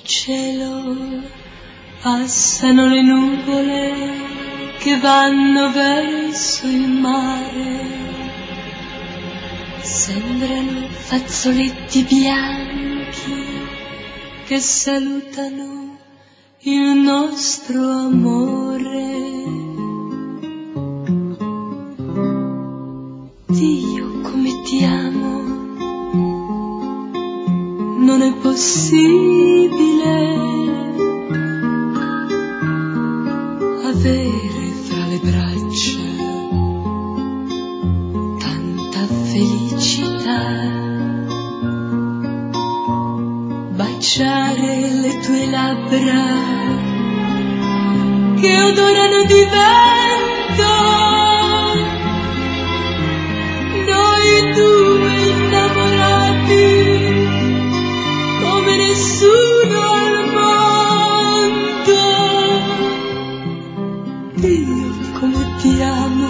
cielo passano le nuvole che vanno verso il mare, sembrano fazzoletti bianchi che salutano il nostro amore. Dio, come ti amo, non è possibile avere fra le braccia tanta felicità, baciare le tue labbra che odorano di vento, noi due innamorati come nessuno al mondo. Dio, come ti amo,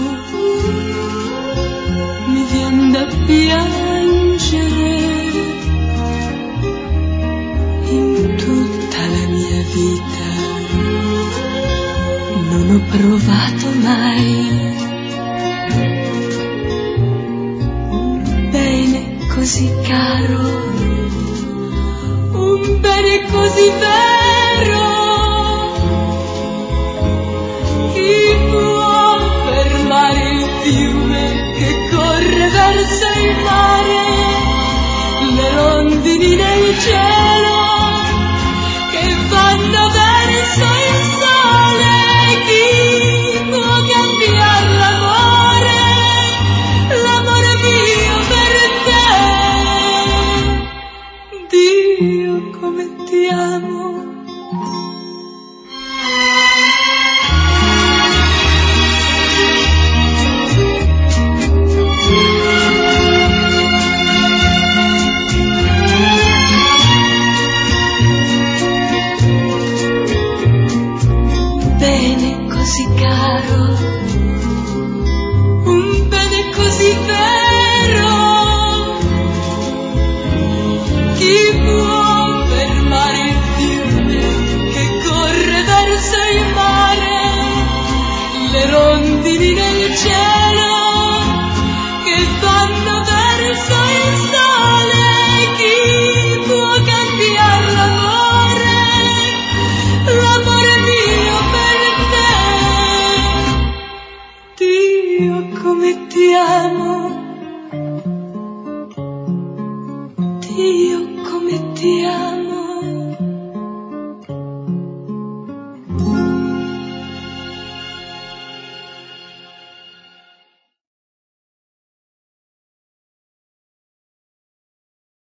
mi vien da piangere. In tutta la mia vita non ho provato mai un bene così caro, un bene così vero. Chi può fermare il fiume che corre verso il mare, le rondini nel cielo che vanno verso il sole? Chi può cambiare l'amore, l'amore mio per te? Dio, come ti amo. Così caro, un bene così vero. Chi può fermare il fiume che corre verso il mare, le rondini nel cielo che vanno verso il sole? Chi può cambiare l'amore, l'amore mio per te? Dio, come ti amo, Dio, come ti amo.